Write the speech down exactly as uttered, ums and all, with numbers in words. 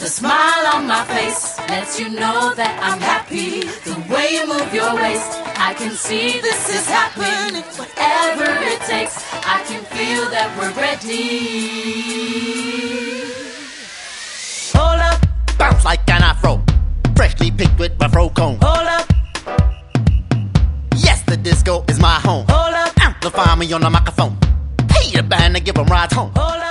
The smile on my face lets you know that I'm happy. The way you move your waist, I can see this is happening. Whatever it takes, I can feel that we're ready. Hold up, bounce like an afro, freshly picked with my fro comb. hold up, Yes, the disco is my home. hold up, Amplify me on the microphone. Hey, the band to give 'em rides home. hold up.